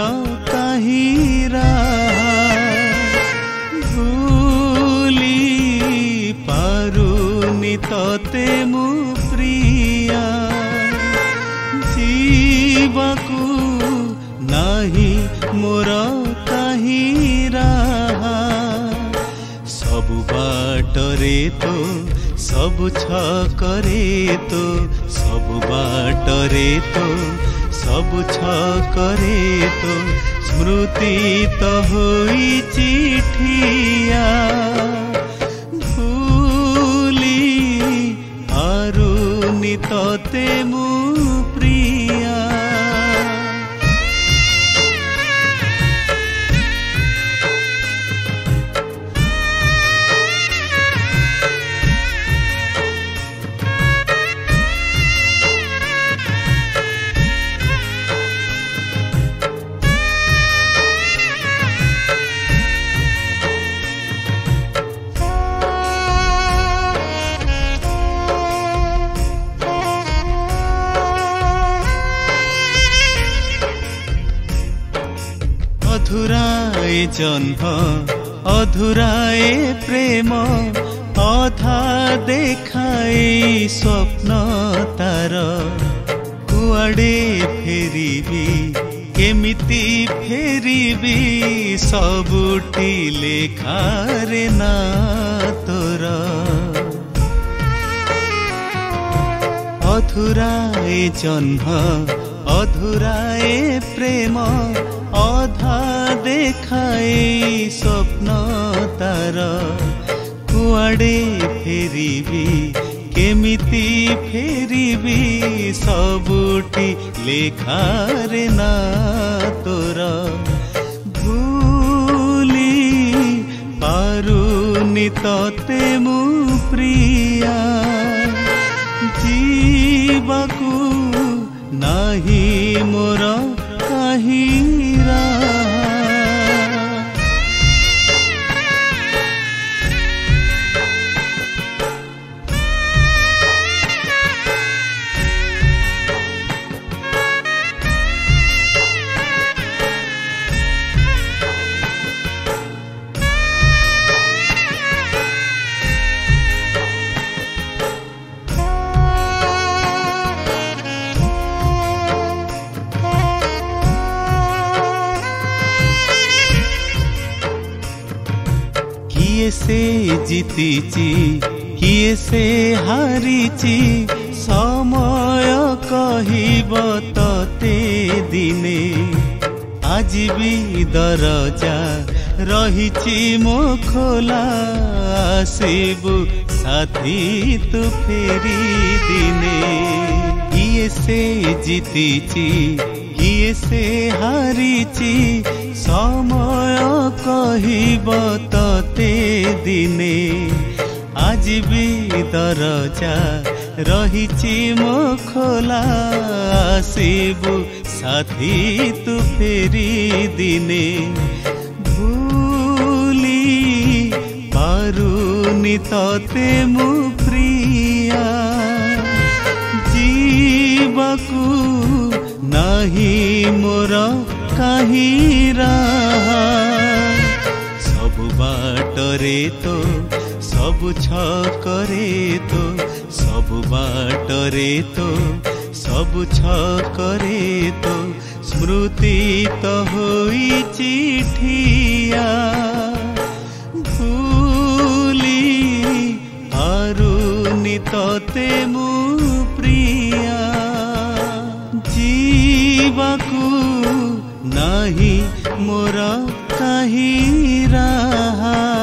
काहि भूली पारुनी तोते मु प्रिया जीवाकू नाही मोर काहि सबु बाटरे तो सबु छकरे तो सबु बाटरे तो सबु छकरे तो स्मृति तो होई चिठिया भूली पारुनी तोते मु प्रिया। अधुराए जन्म अधुराए प्रेम अधा देखाए स्वप्न तार कुआडे फेरिबी केमिति फेरिबी सबुठी लेखारे ना तोर अधुराए जन्म अधुराए प्रेम अधा देखाए स्वप्न तार कुआडे फेरिबी केमिति फेरिबी सबुठी लेखारे ना तोर भूली पारुनी तोते मु प्रिया जीवाकू नाही मोर काहि किए से जीतीची किए से हारीची समय कहिब तते दिने आज भी दरजा रहिची मो खोला आसिबु साथी तू फेरी दिने किए से जीतीची किए से हारीची समय कहिब तते दिने आज भी दरजा रहिची मो खोला आसिबु साथी तू फेरी दिने भूली पारुनी तोते मु प्रिया जीवाकू नाही मोर काहि सबु बाटरे तो सबु छकरे तो सबु बाटरे तो सबु छकरे तो स्मृति तो होई चिठिया भूली पारुनी तोते मु प्रिया जीवाकू नाही मोर काहि